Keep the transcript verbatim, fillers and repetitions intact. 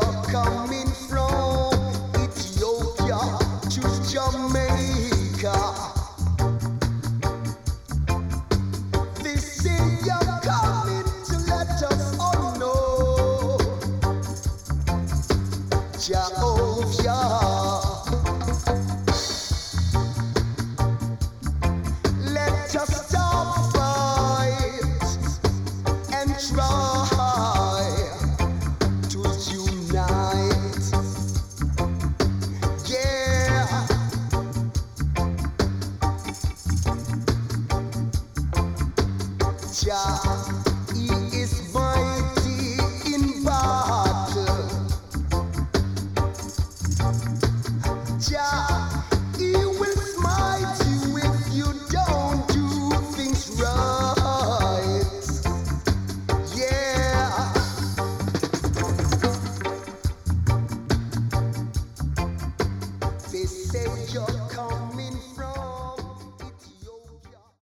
you're coming from Ethiopia to Jamaica. They say you're coming to let us all know Jehovah. Let us stop fight and try to unite. Yeah. Jah.